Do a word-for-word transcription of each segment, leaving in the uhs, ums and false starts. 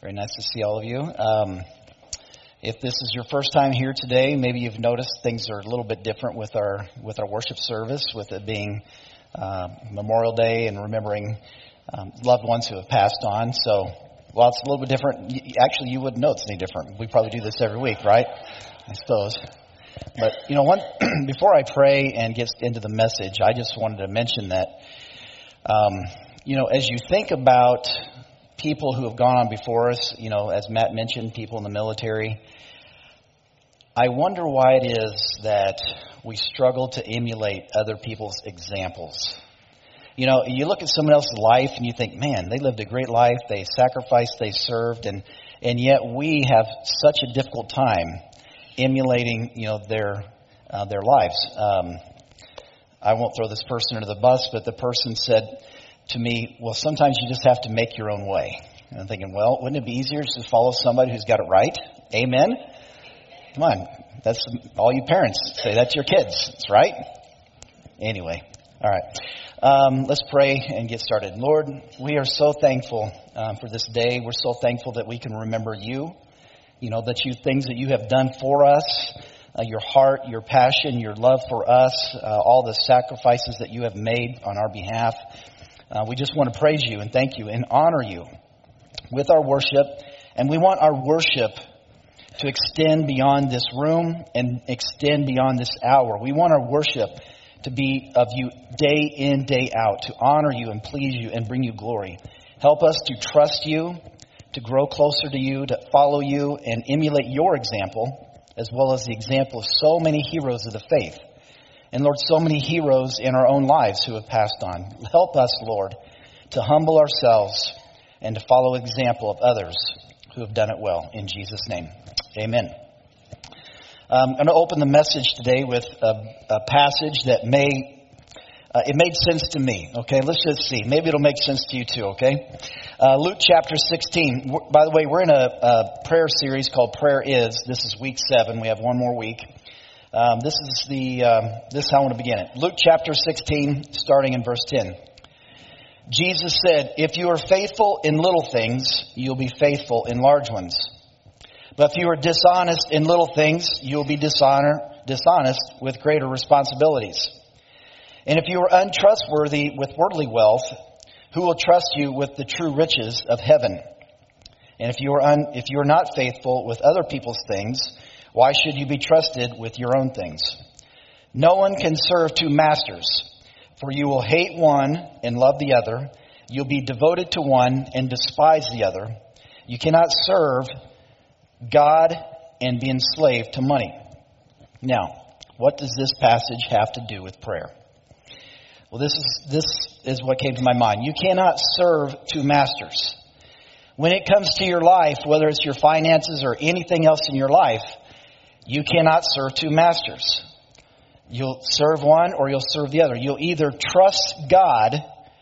Very nice to see all of you. Um, if this is your first time here today, maybe you've noticed things are a little bit different with our with our worship service, with it being uh, Memorial Day and remembering um, loved ones who have passed on. So, while it's a little bit different, actually, you wouldn't know it's any different. We probably do this every week, right? I suppose. But you know, one before I pray and get into the message, I just wanted to mention that um, you know, as you think about people who have gone on before us, you know, as Matt mentioned, people in the military, I wonder why it is that we struggle to emulate other people's examples. You know, you look at someone else's life and you think, man, they lived a great life, they sacrificed, they served, and and yet we have such a difficult time emulating, you know, their uh, their lives. Um, I won't throw this person under the bus, but the person said to me, well, sometimes you just have to make your own way. And I'm thinking, well, wouldn't it be easier to follow somebody who's got it right? Amen? Come on. That's all you parents say. That's your kids. That's right. Anyway. All right. Um, let's pray and get started. Lord, we are so thankful um, for this day. We're so thankful that we can remember you. You know, that you things that you have done for us, uh, your heart, your passion, your love for us, uh, all the sacrifices that you have made on our behalf. Uh, we just want to praise you and thank you and honor you with our worship. And we want our worship to extend beyond this room and extend beyond this hour. We want our worship to be of you day in, day out, to honor you and please you and bring you glory. Help us to trust you, to grow closer to you, to follow you and emulate your example, as well as the example of so many heroes of the faith. And Lord, so many heroes in our own lives who have passed on. Help us, Lord, to humble ourselves and to follow example of others who have done it well. In Jesus' name, amen. Um, I'm going to open the message today with a, a passage that may, uh, it made sense to me. Okay, let's just see. Maybe it'll make sense to you too, okay? Uh, Luke chapter sixteen. By the way, we're in a, a prayer series called Prayer Is. This is week seven. We have one more week. Um, this is the um, this is how I want to begin it. Luke chapter sixteen, starting in verse ten. Jesus said, "If you are faithful in little things, you'll be faithful in large ones. But if you are dishonest in little things, you'll be dishonor, dishonest with greater responsibilities. And if you are untrustworthy with worldly wealth, who will trust you with the true riches of heaven? And if you are un, if you are not faithful with other people's things, why should you be trusted with your own things? No one can serve two masters, for you will hate one and love the other. You'll be devoted to one and despise the other. You cannot serve God and be enslaved to money." Now, what does this passage have to do with prayer? Well, this is this is what came to my mind. You cannot serve two masters. When it comes to your life, whether it's your finances or anything else in your life, you cannot serve two masters. You'll serve one or you'll serve the other. You'll either trust God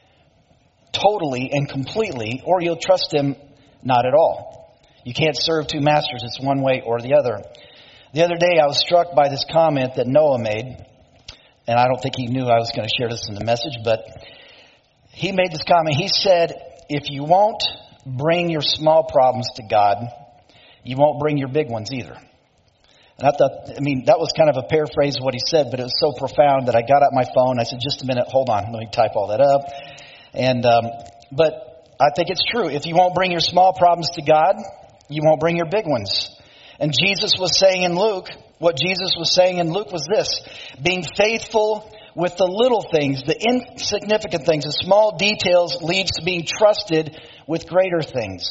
totally and completely, or you'll trust Him not at all. You can't serve two masters. It's one way or the other. The other day I was struck by this comment that Noah made, and I don't think he knew I was going to share this in the message, but he made this comment. He said, if you won't bring your small problems to God, you won't bring your big ones either. And I thought, I mean, that was kind of a paraphrase of what he said, but it was so profound that I got out my phone. I said, just a minute, hold on, let me type all that up. And, um, but I think it's true. If you won't bring your small problems to God, you won't bring your big ones. And Jesus was saying in Luke, what Jesus was saying in Luke was this: being faithful with the little things, the insignificant things, the small details leads to being trusted with greater things.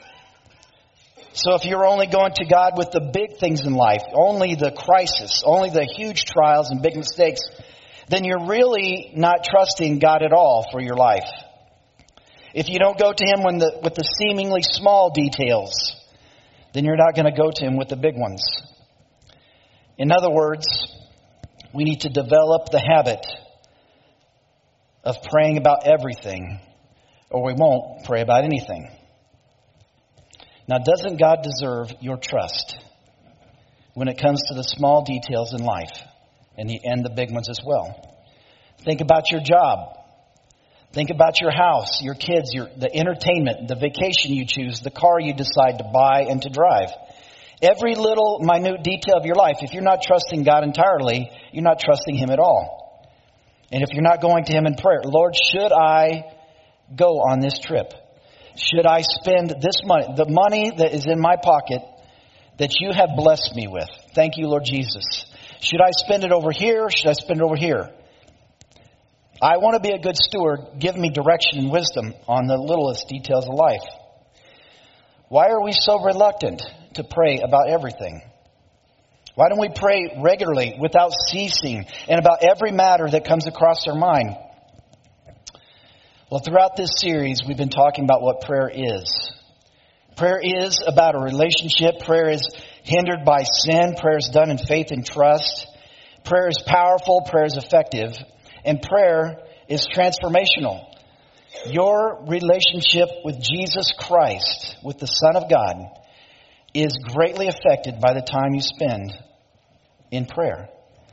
So if you're only going to God with the big things in life, only the crisis, only the huge trials and big mistakes, then you're really not trusting God at all for your life. If you don't go to Him when the, with the seemingly small details, then you're not going to go to Him with the big ones. In other words, we need to develop the habit of praying about everything, or we won't pray about anything. Now, doesn't God deserve your trust when it comes to the small details in life and the, and the big ones as well? Think about your job. Think about your house, your kids, your, the entertainment, the vacation you choose, the car you decide to buy and to drive. Every little minute detail of your life. If you're not trusting God entirely, you're not trusting Him at all. And if you're not going to Him in prayer, Lord, should I go on this trip? Should I spend this money, the money that is in my pocket that you have blessed me with? Thank you, Lord Jesus. Should I spend it over here? Should I spend it over here? I want to be a good steward. Give me direction and wisdom on the littlest details of life. Why are we so reluctant to pray about everything? Why don't we pray regularly without ceasing and about every matter that comes across our mind? Well, throughout this series, we've been talking about what prayer is. Prayer is about a relationship. Prayer is hindered by sin. Prayer is done in faith and trust. Prayer is powerful. Prayer is effective. And prayer is transformational. Your relationship with Jesus Christ, with the Son of God, is greatly affected by the time you spend in prayer.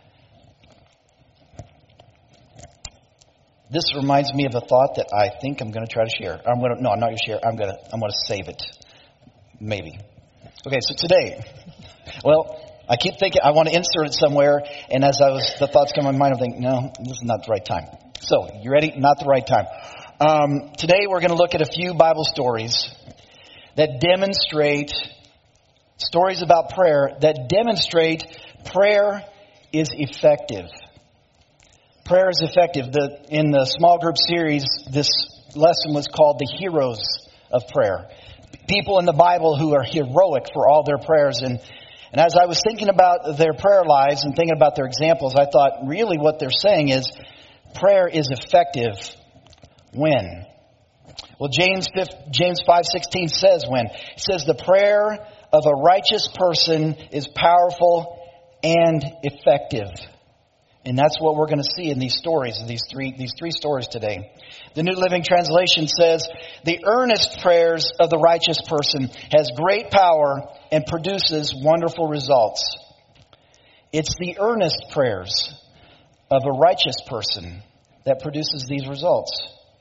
This reminds me of a thought that I think I'm going to try to share. I'm going to, no, I'm not going to share. I'm going to, I'm going to save it. Maybe. Okay, so today, well, I keep thinking I want to insert it somewhere, and as I was, the thoughts come to my mind, I'm thinking, no, this is not the right time. So, you ready? Not the right time. Um, today we're going to look at a few Bible stories that demonstrate, stories about prayer, that demonstrate prayer is effective. Prayer is effective. The, in the small group series, this lesson was called The Heroes of Prayer. People in the Bible who are heroic for all their prayers. And And as I was thinking about their prayer lives and thinking about their examples, I thought really what they're saying is prayer is effective when? Well, James James five sixteen says when. It says the prayer of a righteous person is powerful and effective. And that's what we're going to see in these stories, these three, these three stories today. The New Living Translation says, the earnest prayers of the righteous person has great power and produces wonderful results. It's the earnest prayers of a righteous person that produces these results.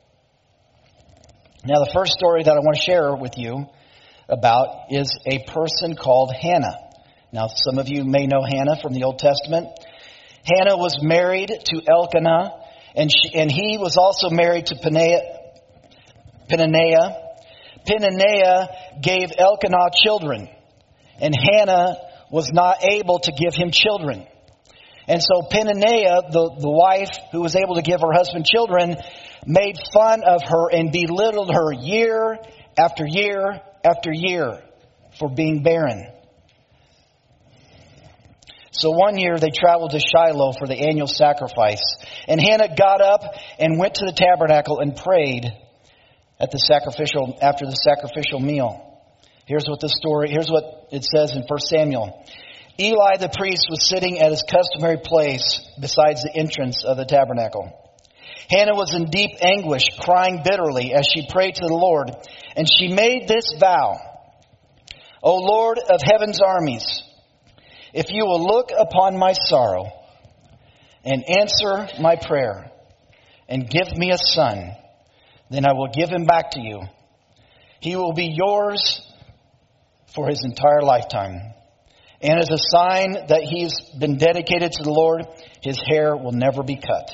Now, the first story that I want to share with you about is a person called Hannah. Now, some of you may know Hannah from the Old Testament. Hannah was married to Elkanah, and she, and he was also married to Peninnah. Peninnah. Peninnah gave Elkanah children, and Hannah was not able to give him children. And so Peninnah, the, the wife who was able to give her husband children, made fun of her and belittled her year after year after year for being barren. So one year they traveled to Shiloh for the annual sacrifice. And Hannah got up and went to the tabernacle and prayed at the sacrificial after the sacrificial meal. Here's what the story, here's what it says in First Samuel. Eli the priest was sitting at his customary place besides the entrance of the tabernacle. Hannah was in deep anguish, crying bitterly as she prayed to the Lord. And she made this vow. O Lord of heaven's armies, if you will look upon my sorrow and answer my prayer and give me a son, then I will give him back to you. He will be yours for his entire lifetime. And as a sign that he's been dedicated to the Lord, his hair will never be cut.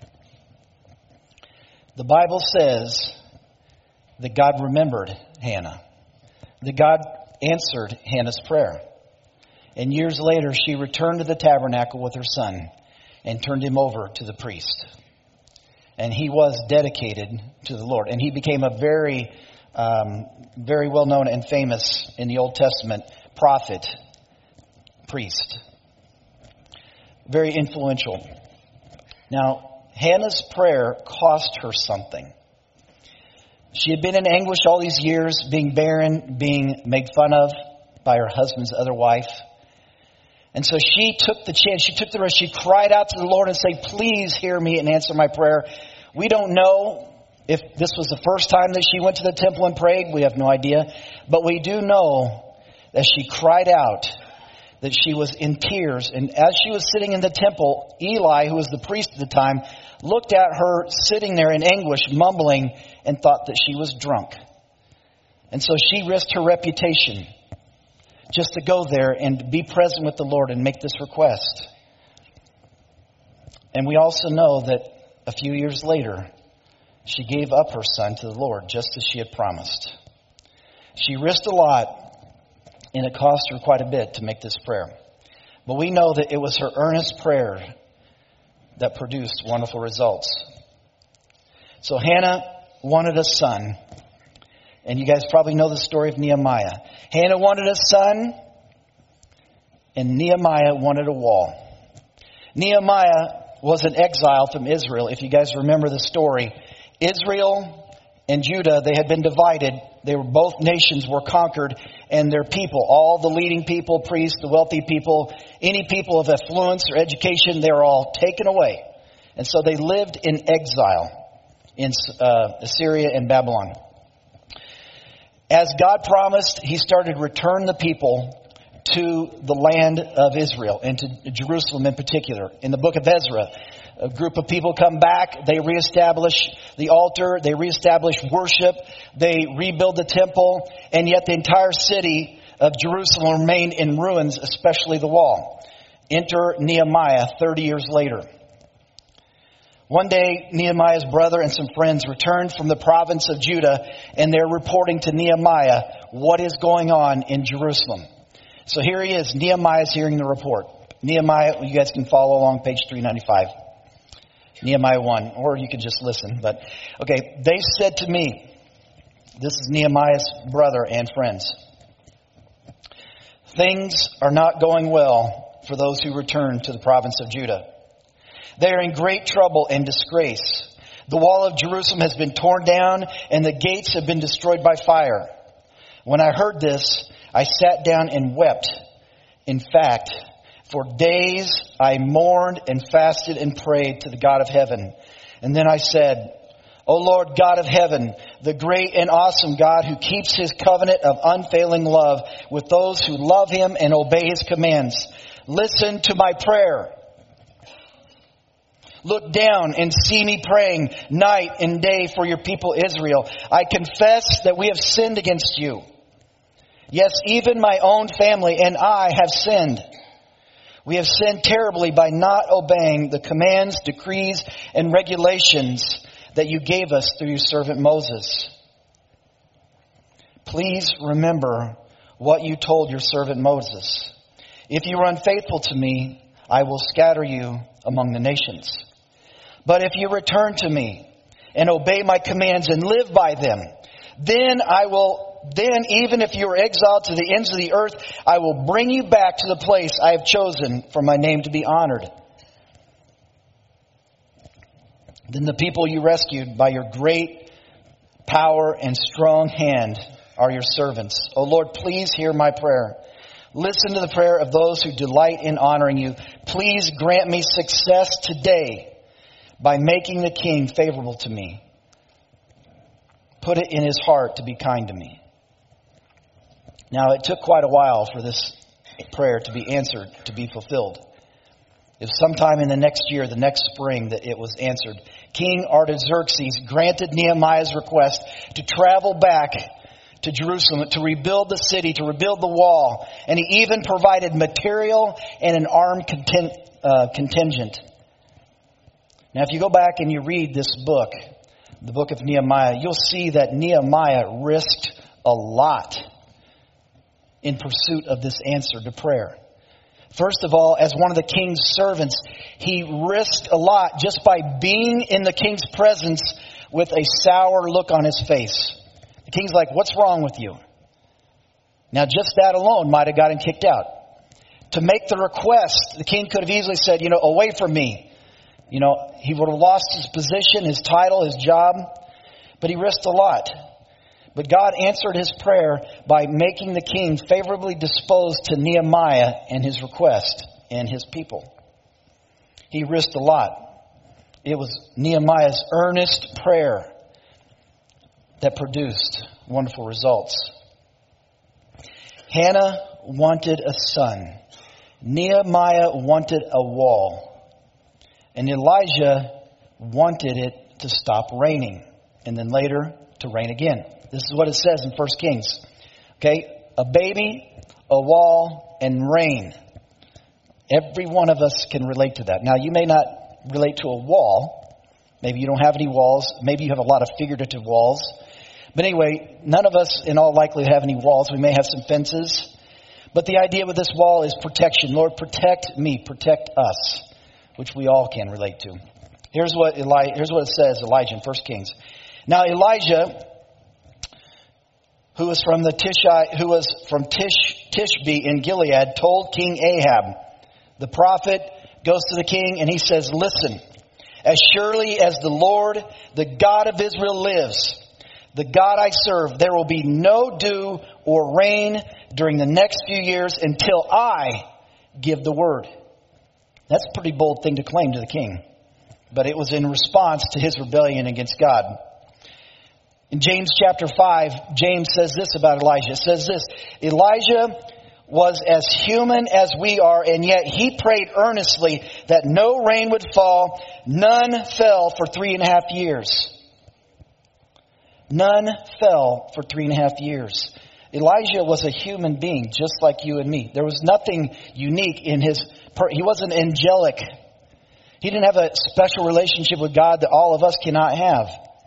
The Bible says that God remembered Hannah. That God answered Hannah's prayer. And years later, she returned to the tabernacle with her son and turned him over to the priest. And he was dedicated to the Lord. And he became a very, um, very well-known and famous in the Old Testament prophet, priest. Very influential. Now, Hannah's prayer cost her something. She had been in anguish all these years, being barren, being made fun of by her husband's other wife. And so she took the chance, she took the risk, she cried out to the Lord and said, please hear me and answer my prayer. We don't know if this was the first time that she went to the temple and prayed. We have no idea. But we do know that she cried out that she was in tears. And as she was sitting in the temple, Eli, who was the priest at the time, looked at her sitting there in anguish, mumbling, and thought that she was drunk. And so she risked her reputation just to go there and be present with the Lord and make this request. And we also know that a few years later, she gave up her son to the Lord, just as she had promised. She risked a lot, and it cost her quite a bit to make this prayer. But we know that it was her earnest prayer that produced wonderful results. So Hannah wanted a son. And you guys probably know the story of Nehemiah. Hannah wanted a son, and Nehemiah wanted a wall. Nehemiah was an exile from Israel. If you guys remember the story, Israel and Judah, they had been divided. They were both nations were conquered, and their people, all the leading people, priests, the wealthy people, any people of affluence or education, they were all taken away. And so they lived in exile in uh, Assyria and Babylon. As God promised, He started to return the people to the land of Israel and to Jerusalem in particular. In the book of Ezra, a group of people come back. They reestablish the altar. They reestablish worship. They rebuild the temple. And yet the entire city of Jerusalem remained in ruins, especially the wall. Enter Nehemiah thirty years later. One day, Nehemiah's brother and some friends returned from the province of Judah, and they're reporting to Nehemiah what is going on in Jerusalem. So here he is. Nehemiah is hearing the report. Nehemiah, you guys can follow along, page three ninety-five. Nehemiah one, or you could just listen. But okay, they said to me, this is Nehemiah's brother and friends, things are not going well for those who return to the province of Judah. They are in great trouble and disgrace. The wall of Jerusalem has been torn down, and the gates have been destroyed by fire. When I heard this, I sat down and wept. In fact, for days I mourned and fasted and prayed to the God of heaven. And then I said, O Lord God of heaven, the great and awesome God who keeps His covenant of unfailing love with those who love Him and obey His commands, listen to my prayer. Look down and see me praying night and day for your people Israel. I confess that we have sinned against you. Yes, even my own family and I have sinned. We have sinned terribly by not obeying the commands, decrees, and regulations that you gave us through your servant Moses. Please remember what you told your servant Moses. If you are unfaithful to me, I will scatter you among the nations. But if you return to me and obey my commands and live by them, then I will, then even if you are exiled to the ends of the earth, I will bring you back to the place I have chosen for my name to be honored. Then the people you rescued by your great power and strong hand are your servants. O Lord, please hear my prayer. Listen to the prayer of those who delight in honoring you. Please grant me success today by making the king favorable to me. Put it in his heart to be kind to me. Now, it took quite a while for this prayer to be answered, to be fulfilled. It was sometime in the next year, the next spring, that it was answered. King Artaxerxes granted Nehemiah's request to travel back to Jerusalem, to rebuild the city, to rebuild the wall. And he even provided material and an armed contingent. Uh, contingent. Now, if you go back and you read this book, the book of Nehemiah, you'll see that Nehemiah risked a lot in pursuit of this answer to prayer. First of all, as one of the king's servants, he risked a lot just by being in the king's presence with a sour look on his face. The king's like, what's wrong with you? Now, just that alone might have got him kicked out. To make the request, the king could have easily said, you know, away from me. You know, he would have lost his position, his title, his job, but he risked a lot. But God answered his prayer by making the king favorably disposed to Nehemiah and his request and his people. He risked a lot. It was Nehemiah's earnest prayer that produced wonderful results. Hannah wanted a son. Nehemiah wanted a wall, and Elijah wanted it to stop raining, and then later to rain again. This is what it says in First Kings. Okay, a baby, a wall, and rain. Every one of us can relate to that. Now, you may not relate to a wall. Maybe you don't have any walls. Maybe you have a lot of figurative walls. But anyway, none of us in all likelihood have any walls. We may have some fences. But the idea with this wall is protection. Lord, protect me, protect us, which we all can relate to. Here's what Eli- here's what it says, Elijah in First Kings. Now Elijah, who was from the Tishite, who was from Tish, Tishbe in Gilead, told King Ahab. The prophet goes to the king and he says, listen, as surely as the Lord, the God of Israel lives, the God I serve, there will be no dew or rain during the next few years until I give the word. That's a pretty bold thing to claim to the king. But it was in response to his rebellion against God. In James chapter five, James says this about Elijah. It says this, Elijah was as human as we are, and yet he prayed earnestly that no rain would fall. None fell for three and a half years. None fell for three and a half years. Elijah was a human being, just like you and me. There was nothing unique in his, he wasn't angelic. He didn't have a special relationship with God that all of us cannot have.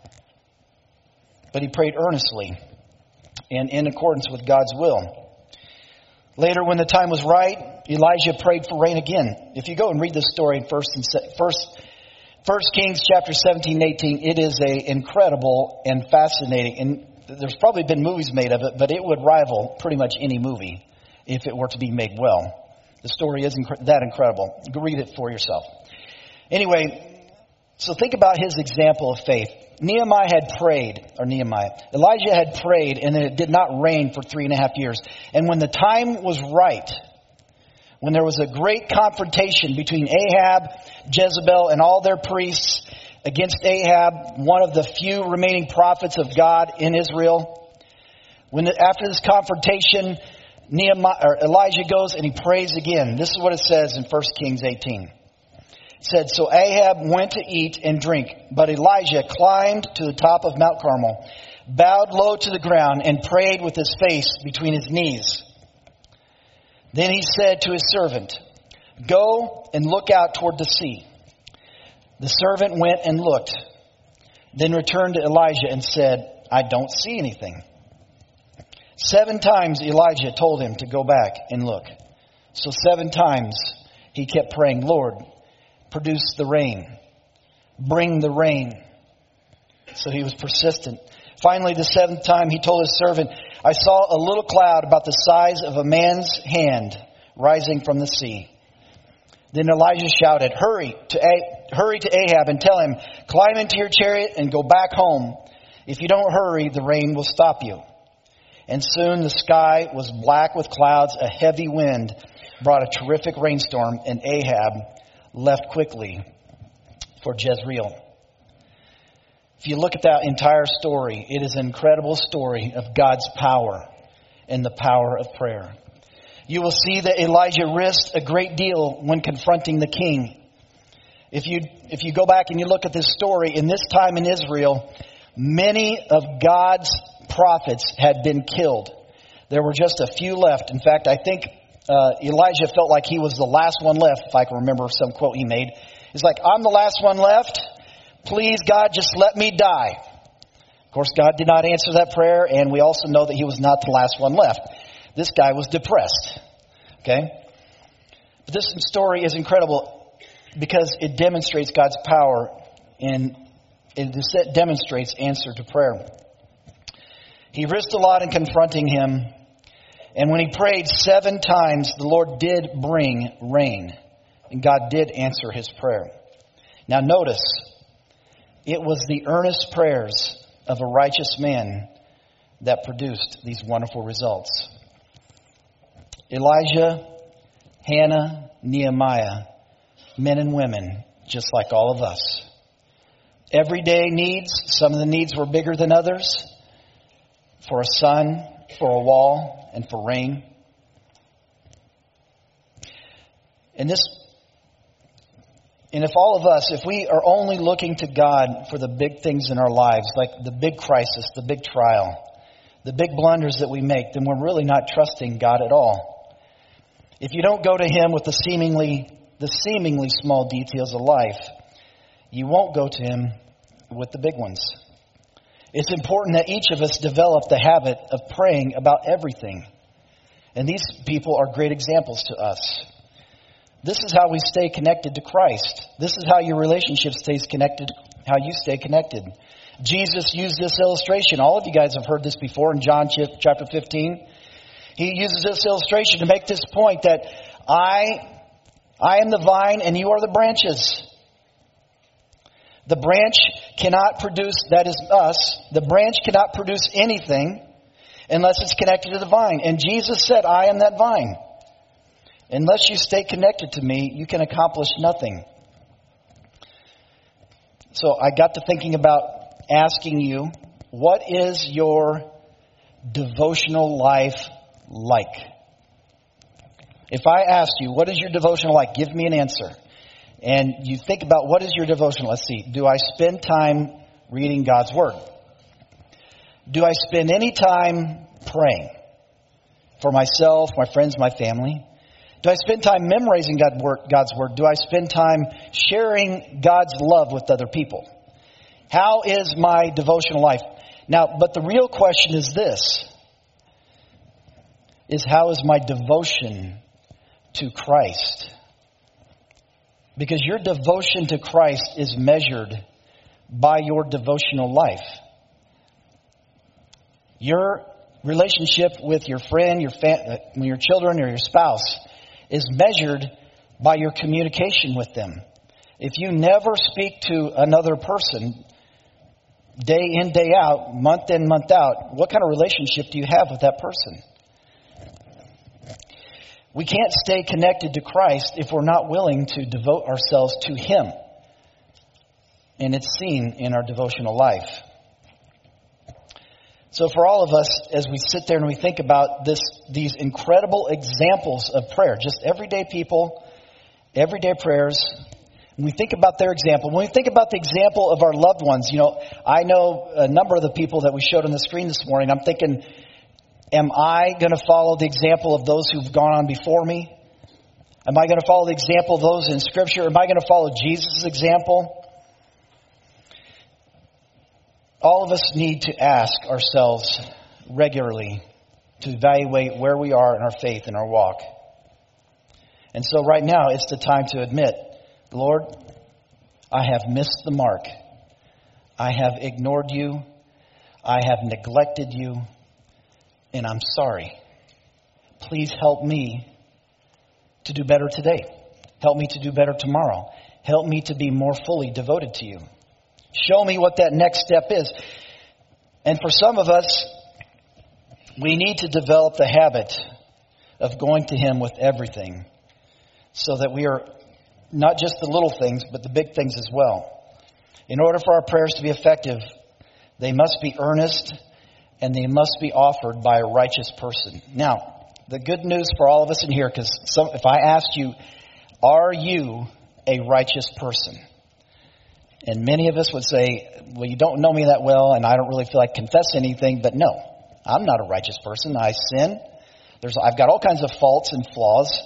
But he prayed earnestly and in accordance with God's will. Later, when the time was right, Elijah prayed for rain again. If you go and read this story in First and First, First Kings chapter seventeen and eighteen, it is a incredible and fascinating, and there's probably been movies made of it, but it would rival pretty much any movie if it were to be made well. The story is inc- that incredible. Go read it for yourself. Anyway, so think about his example of faith. Nehemiah had prayed, or Nehemiah, Elijah had prayed, and it did not rain for three and a half years. And when the time was right, when there was a great confrontation between Ahab, Jezebel, and all their priests against Ahab, one of the few remaining prophets of God in Israel, when the, after this confrontation, Nehemiah, or Elijah goes and he prays again. This is what it says in First Kings eighteen. It said, so Ahab went to eat and drink, but Elijah climbed to the top of Mount Carmel, bowed low to the ground, and prayed with his face between his knees. Then he said to his servant, go and look out toward the sea. The servant went and looked, then returned to Elijah and said, I don't see anything. Seven times Elijah told him to go back and look. So seven times he kept praying, Lord, produce the rain. Bring the rain. So he was persistent. Finally, the seventh time he told his servant, I saw a little cloud about the size of a man's hand rising from the sea. Then Elijah shouted, hurry to, ah- hurry to Ahab and tell him, climb into your chariot and go back home. If you don't hurry, the rain will stop you. And soon the sky was black with clouds. A heavy wind brought a terrific rainstorm, and Ahab left quickly for Jezreel. If you look at that entire story, it is an incredible story of God's power and the power of prayer. You will see that Elijah risked a great deal when confronting the king. If you if you go back and you look at this story, in this time in Israel, many of God's prophets had been killed. There were just a few left. In fact, I think uh, Elijah felt like he was the last one left, if I can remember some quote he made. He's like, I'm the last one left. Please, God, just let me die. Of course, God did not answer that prayer, and we also know that he was not the last one left. This guy was depressed. Okay? But this story is incredible because it demonstrates God's power, and it demonstrates answer to prayer. He risked a lot in confronting him. And when he prayed seven times, the Lord did bring rain. And God did answer his prayer. Now notice, it was the earnest prayers of a righteous man that produced these wonderful results. Elijah, Hannah, Nehemiah, men and women, just like all of us. Everyday needs, some of the needs were bigger than others. For a sun, for a wall, and for rain. And this, and if all of us, if we are only looking to God for the big things in our lives, like the big crisis, the big trial, the big blunders that we make, then we're really not trusting God at all. If you don't go to Him with the seemingly, the seemingly small details of life, you won't go to Him with the big ones. It's important that each of us develop the habit of praying about everything. And these people are great examples to us. This is how we stay connected to Christ. This is how your relationship stays connected, how you stay connected. Jesus used this illustration. All of you guys have heard this before in John chapter fifteen. He uses this illustration to make this point that I, I am the vine and you are the branches. The branch cannot produce, that is us, the branch cannot produce anything unless it's connected to the vine. And Jesus said, I am that vine. Unless you stay connected to me, you can accomplish nothing. So I got to thinking about asking you, what is your devotional life like? If I asked you, what is your devotional like? Give me an answer. And you think about, what is your devotional? Let's see. Do I spend time reading God's Word? Do I spend any time praying for myself, my friends, my family? Do I spend time memorizing God's Word? Do I spend time sharing God's love with other people? How is my devotional life? Now, but the real question is this, is how is my devotion to Christ? Because your devotion to Christ is measured by your devotional life. Your relationship with your friend, your fa- your children, or your spouse is measured by your communication with them. If you never speak to another person day in, day out, month in, month out, what kind of relationship do you have with that person? We can't stay connected to Christ if we're not willing to devote ourselves to Him. And it's seen in our devotional life. So for all of us, as we sit there and we think about this, these incredible examples of prayer, just everyday people, everyday prayers, when we think about their example, when we think about the example of our loved ones, you know, I know a number of the people that we showed on the screen this morning. I'm thinking, am I going to follow the example of those who've gone on before me? Am I going to follow the example of those in Scripture? Am I going to follow Jesus' example? All of us need to ask ourselves regularly to evaluate where we are in our faith and our walk. And so right now, it's the time to admit, Lord, I have missed the mark. I have ignored you. I have neglected you. And I'm sorry. Please help me to do better today. Help me to do better tomorrow. Help me to be more fully devoted to you. Show me what that next step is. And for some of us, we need to develop the habit of going to Him with everything so that we are not just the little things, but the big things as well. In order for our prayers to be effective, they must be earnest and they must be offered by a righteous person. Now, the good news for all of us in here, because some, if I asked you, are you a righteous person? And many of us would say, well, you don't know me that well, and I don't really feel like confessing anything. But no, I'm not a righteous person. I sin. There's, I've got all kinds of faults and flaws.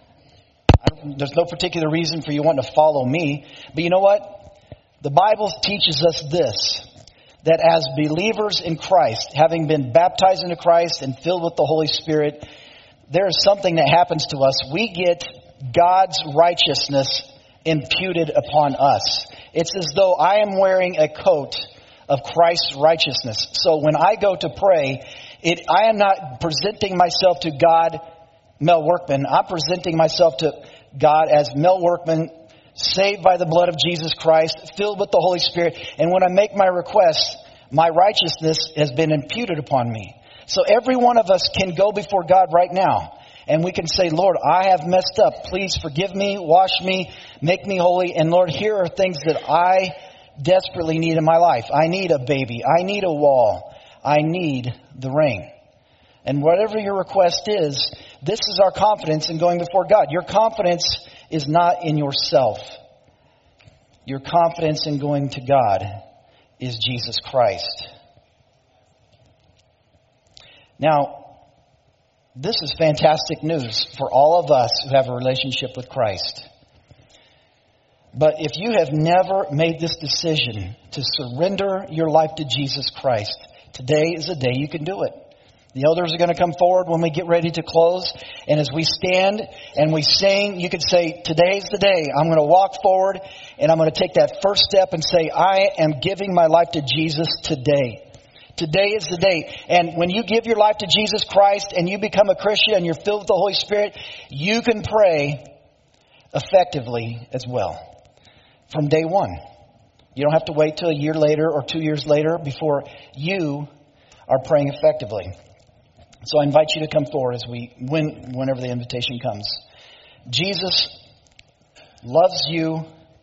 I, there's no particular reason for you wanting to follow me. But you know what? The Bible teaches us this, that as believers in Christ, having been baptized into Christ and filled with the Holy Spirit, there is something that happens to us. We get God's righteousness imputed upon us. It's as though I am wearing a coat of Christ's righteousness. So when I go to pray, it, I am not presenting myself to God, Mel Workman. I'm presenting myself to God as Mel Workman, saved by the blood of Jesus Christ, filled with the Holy Spirit. And when I make my request, my righteousness has been imputed upon me. So every one of us can go before God right now. And we can say, Lord, I have messed up. Please forgive me, wash me, make me holy. And Lord, here are things that I desperately need in my life. I need a baby. I need a wall. I need the rain. And whatever your request is, this is our confidence in going before God. Your confidence is not in yourself. Your confidence in going to God is Jesus Christ. Now, this is fantastic news for all of us who have a relationship with Christ. But if you have never made this decision to surrender your life to Jesus Christ, today is the day you can do it. The elders are going to come forward when we get ready to close. And as we stand and we sing, you can say, today's the day. I'm going to walk forward and I'm going to take that first step and say, I am giving my life to Jesus today. Today is the day. And when you give your life to Jesus Christ and you become a Christian and you're filled with the Holy Spirit, you can pray effectively as well from day one. You don't have to wait till a year later or two years later before you are praying effectively. So I invite you to come forward as we, when, whenever the invitation comes. Jesus loves you,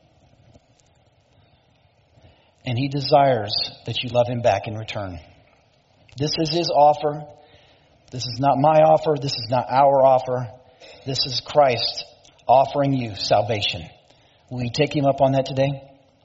and He desires that you love Him back in return. This is His offer. This is not my offer. This is not our offer. This is Christ offering you salvation. Will you take Him up on that today?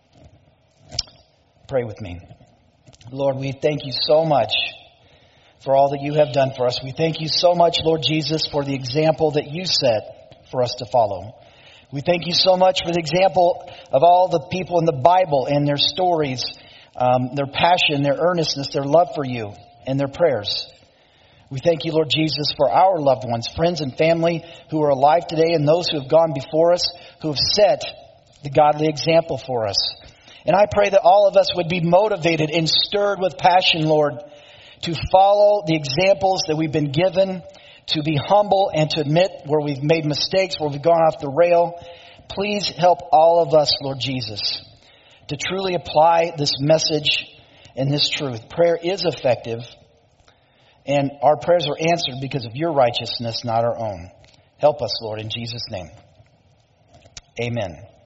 Pray with me. Lord, we thank you so much for all that you have done for us. We thank you so much, Lord Jesus, for the example that you set for us to follow. We thank you so much for the example of all the people in the Bible and their stories, um, their passion, their earnestness, their love for you, and their prayers. We thank you, Lord Jesus, for our loved ones, friends and family who are alive today and those who have gone before us, who have set the godly example for us. And I pray that all of us would be motivated and stirred with passion, Lord, to follow the examples that we've been given, to be humble and to admit where we've made mistakes, where we've gone off the rail. Please help all of us, Lord Jesus, to truly apply this message and this truth. Prayer is effective, and our prayers are answered because of your righteousness, not our own. Help us, Lord, in Jesus' name. Amen.